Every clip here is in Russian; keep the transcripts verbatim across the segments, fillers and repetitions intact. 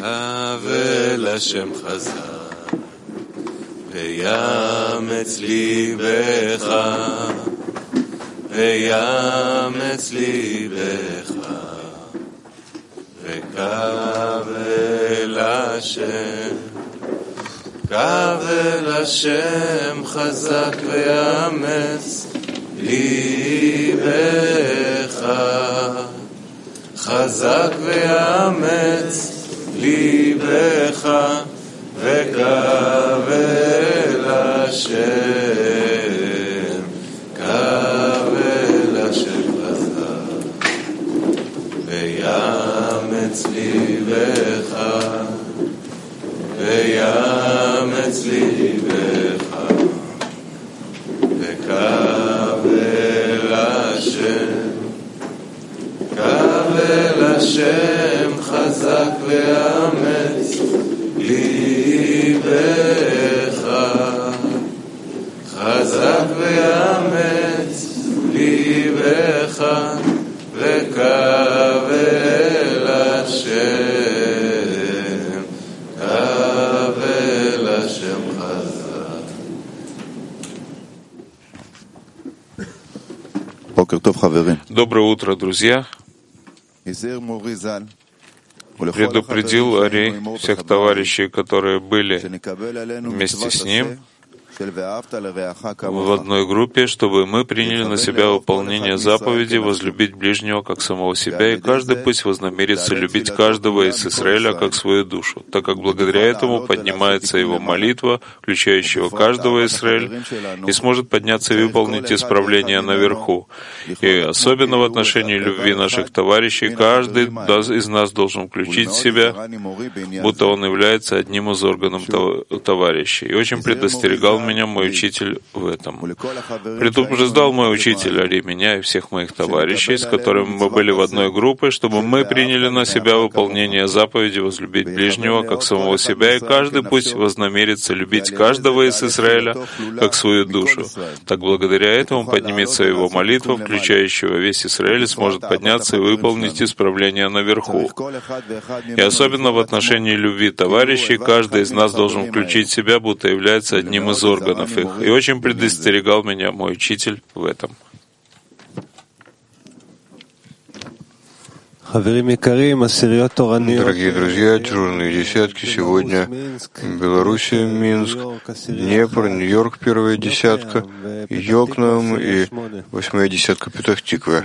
קבל השם חזק ויאמץ ליבך ויאמץ ליבך וקבל השם קבל השם חזק ויאמץ ליבך חזק ויאמץ ליבך וקבל השם קבל השם חזק ויאמץ ליבך ויאמץ ליבך וקבל השם קבל השם חזק ויאמץ ליבך חזק ויאמץ ליבך וקבל השם קבל השם חזק. Доброе утро, друзья. Предупредил Ари всех товарищей, которые были вместе с ним в одной группе, чтобы мы приняли на себя выполнение заповеди возлюбить ближнего как самого себя, и каждый пусть вознамерится любить каждого из Израиля как свою душу, так как благодаря этому поднимается его молитва, включающего каждого Израиля, и сможет подняться и выполнить исправление наверху. И особенно в отношении любви наших товарищей, каждый из нас должен включить в себя, будто он является одним из органов товарищей. И очень предостерегал меня мой учитель в этом. Предупреждал мой учитель Ари меня и всех моих товарищей, с которыми мы были в одной группе, чтобы мы приняли на себя выполнение заповеди возлюбить ближнего как самого себя, и каждый пусть вознамерится любить каждого из Израиля как свою душу. Так благодаря этому поднимется его молитва, включающего весь Израиль, и сможет подняться и выполнить исправление наверху. И особенно в отношении любви товарищей, каждый из нас должен включить себя, будто является одним из органов их. И очень предостерегал меня мой учитель в этом. Дорогие друзья, дежурные десятки сегодня Белоруссия, Минск, Днепр, Нью-Йорк, первая десятка, Йокнам и восьмая десятка Петах-Тиква.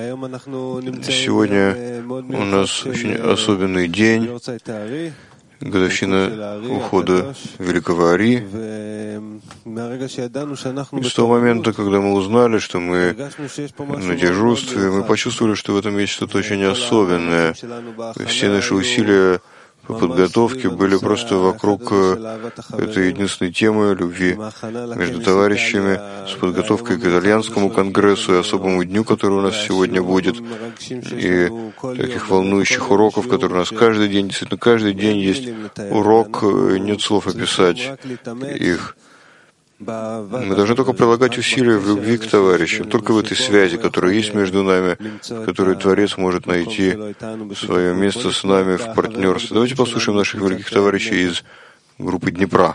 Сегодня у нас очень особенный день, годовщина ухода великого Ари. И с того момента, когда мы узнали, что мы на дежурстве, мы почувствовали, что в этом есть что-то очень особенное. Все наши усилия по подготовке были просто вокруг этой единственной темы любви между товарищами, с подготовкой к итальянскому конгрессу и особому дню, который у нас сегодня будет, и таких волнующих уроков, которые у нас каждый день, действительно каждый день есть урок, нет слов описать их. Мы должны только прилагать усилия в любви к товарищам, только в этой связи, которая есть между нами, в которой Творец может найти свое место с нами в партнерстве. Давайте послушаем наших великих товарищей из группы Днепра.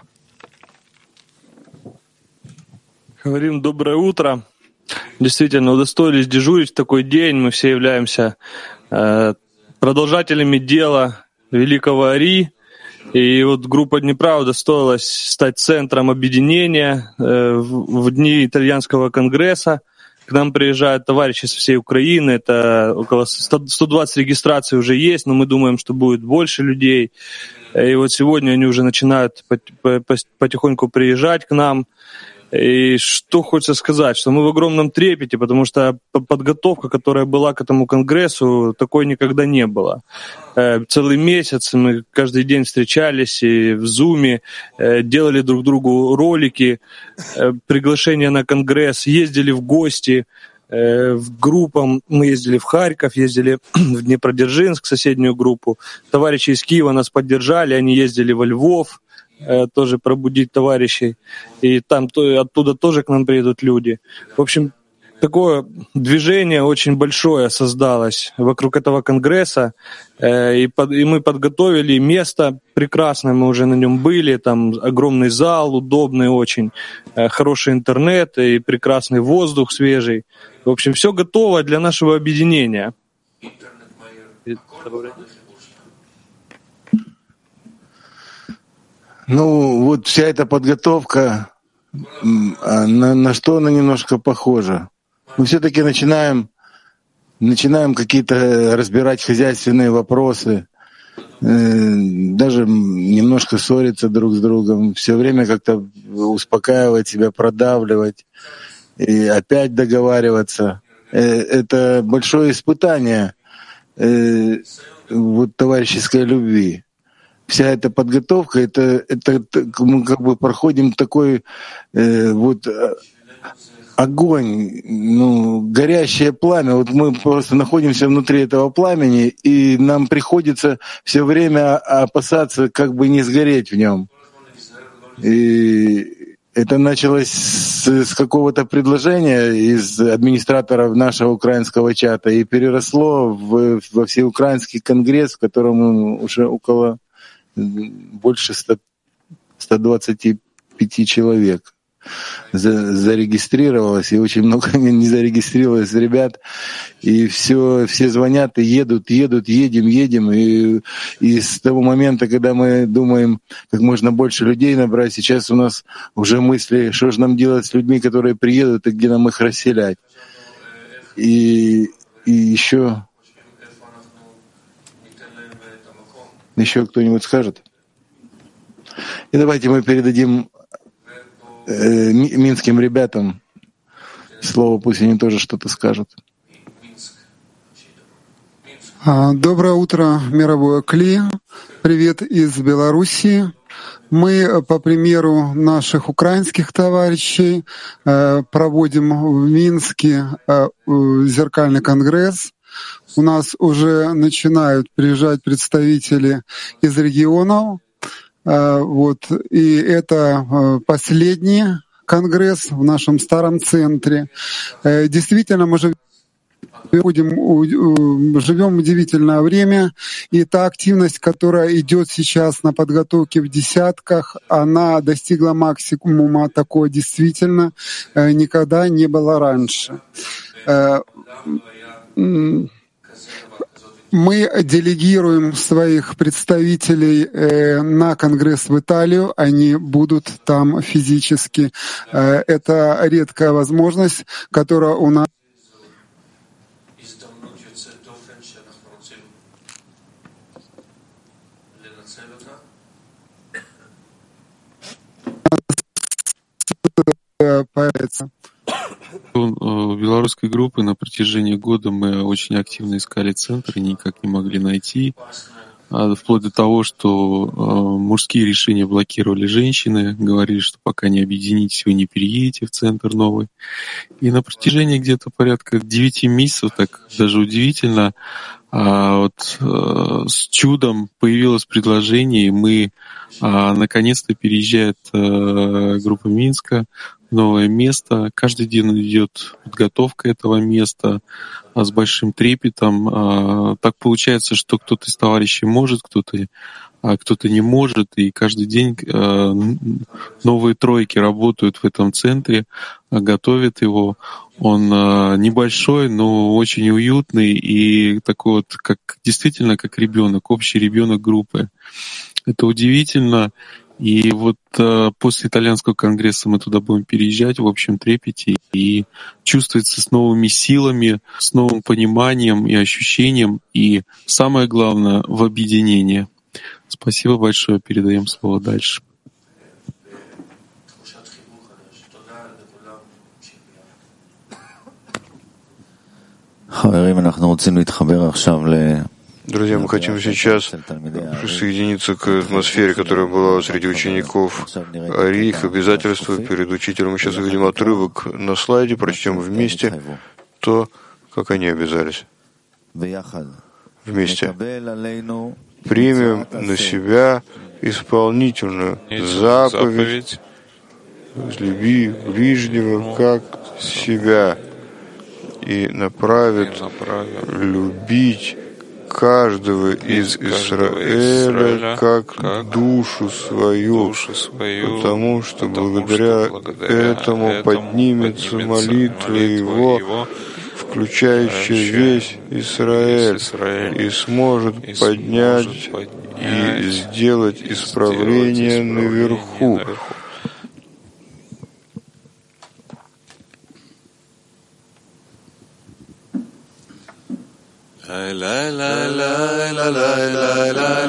Говорим доброе утро. Действительно, удостоились дежурить в такой день. Мы все являемся э, продолжателями дела великого Ари. И вот группа Днепра удостоилась стать центром объединения э, в, в дни итальянского конгресса. К нам приезжают товарищи со всей Украины. Это около сто двадцать регистраций уже есть, но мы думаем, что будет больше людей. И вот сегодня они уже начинают потихоньку приезжать к нам. И что хочется сказать, что мы в огромном трепете, потому что подготовка, которая была к этому конгрессу, такой никогда не было. Целый месяц мы каждый день встречались и в Зуме, делали друг другу ролики, приглашения на конгресс, ездили в гости в группам. Мы ездили в Харьков, ездили в Днепродзержинск, соседнюю группу. Товарищи из Киева нас поддержали, они ездили во Львов, тоже пробудить товарищей. И там то, оттуда тоже к нам приедут люди. В общем, такое движение очень большое создалось вокруг этого конгресса, и, под, и мы подготовили место прекрасное, мы уже на нем были, там огромный зал, удобный очень, хороший интернет и прекрасный воздух свежий. В общем, все готово для нашего объединения. Ну, вот вся эта подготовка, на, на что она немножко похожа? Мы все-таки начинаем, начинаем какие-то разбирать хозяйственные вопросы, даже немножко ссориться друг с другом, все время как-то успокаивать себя, продавливать и опять договариваться. Это большое испытание вот, товарищеской любви. Вся эта подготовка, это, это мы как бы проходим такой э, вот огонь, ну, горящее пламя. Вот мы просто находимся внутри этого пламени, и нам приходится все время опасаться, как бы не сгореть в нем. И это началось с, с какого-то предложения из администраторов нашего украинского чата и переросло в, во всеукраинский конгресс, в котором уже около больше ста двадцати пяти человек зарегистрировалось, и очень много не зарегистрировалось ребят, и все, все звонят и едут, едут, едем, едем, и, и с того момента, когда мы думаем, как можно больше людей набрать, сейчас у нас уже мысли, что же нам делать с людьми, которые приедут, и где нам их расселять. И, и еще... Еще кто-нибудь скажет? И давайте мы передадим э, минским ребятам слово, пусть они тоже что-то скажут. Доброе утро, мировое Кли. Привет из Белоруссии. Мы, по примеру наших украинских товарищей, проводим в Минске зеркальный конгресс. У нас уже начинают приезжать представители из регионов. Вот. И это последний конгресс в нашем старом центре. Действительно, мы живем живем в удивительное время, и та активность, которая идет сейчас на подготовке в десятках, она достигла максимума. Такого действительно никогда не было раньше. Мы делегируем своих представителей на конгресс в Италию, они будут там физически. Это редкая возможность, которая у нас появится. У белорусской группы на протяжении года мы очень активно искали центр и никак не могли найти, вплоть до того, что мужские решения блокировали женщины, говорили, что пока не объединитесь, вы не переедете в центр новый. И на протяжении где-то порядка девяти месяцев, так даже удивительно, вот с чудом появилось предложение, и мы наконец-то переезжает группа Минска, новое место. Каждый день идет подготовка этого места с большим трепетом. Так получается, что кто-то из товарищей может, кто-то кто-то не может, и каждый день новые тройки работают в этом центре, готовят его. Он небольшой, но очень уютный и такой вот, как действительно как ребенок, общий ребенок группы. Это удивительно. И вот э, после итальянского конгресса мы туда будем переезжать в общем трепете и чувствуется с новыми силами, с новым пониманием и ощущением, и самое главное — в объединении. Спасибо большое. Передаем слово дальше. Друзья, мы хотим сейчас присоединиться к атмосфере, которая была среди учеников Ари, их обязательства перед учителем. Мы сейчас увидим отрывок на слайде, прочтем вместе то, как они обязались. Вместе. Примем на себя исполнительную заповедь «Возлюби ближнего как себя». и направит любить каждого из Израиля как душу свою, потому что благодаря этому поднимется молитва его, включающая весь Израиль, и сможет поднять и сделать исправление наверху. La la la la la la la